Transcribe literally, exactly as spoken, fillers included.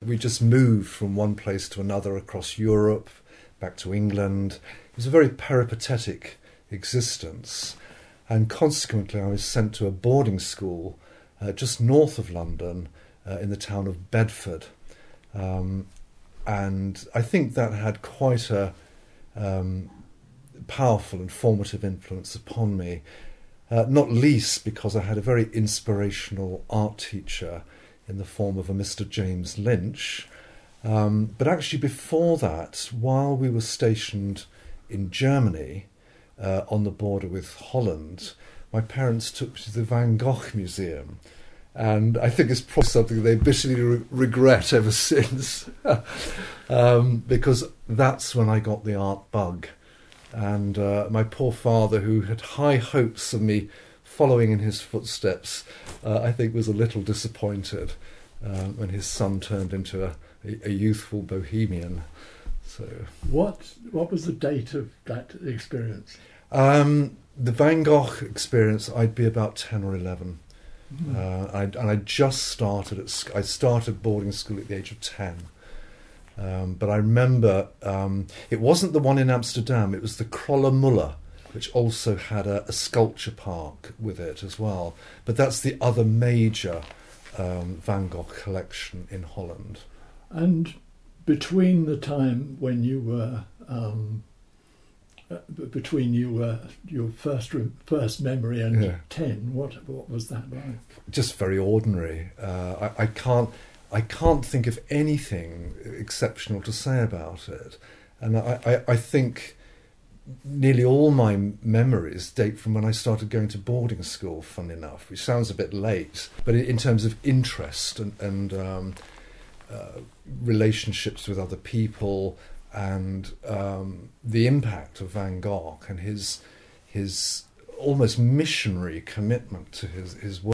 we just moved from one place to another across Europe, back to England. It was a very peripatetic existence, and consequently I was sent to a boarding school uh, just north of London, uh, in the town of Bedford. Um, and I think that had quite a um, powerful and formative influence upon me, uh, not least because I had a very inspirational art teacher in the form of a Mister James Lynch. Um, but actually before that, while we were stationed in Germany, uh, on the border with Holland, my parents took me to the Van Gogh Museum. And I think it's probably something they bitterly re- regret ever since, um, because that's when I got the art bug. And uh, my poor father, who had high hopes of me following in his footsteps, uh, I think was a little disappointed um, when his son turned into a, a, a youthful bohemian. So, what what was the date of that experience? Um, the Van Gogh experience, I'd be about ten or eleven. Mm. Uh, I, and I just started at I started boarding school at the age of ten. Um, but I remember um, it wasn't the one in Amsterdam. It was the Kröller-Müller, which also had a, a sculpture park with it as well. But that's the other major um, Van Gogh collection in Holland. And between the time when you were um, uh, between you were your first re- first memory and yeah. ten, what what was that like? Just very ordinary. Uh, I, I can't. I can't think of anything exceptional to say about it. And I, I, I think nearly all my memories date from when I started going to boarding school, fun enough, which sounds a bit late, but in terms of interest and, and um, uh, relationships with other people and um, the impact of Van Gogh and his his almost missionary commitment to his, his work.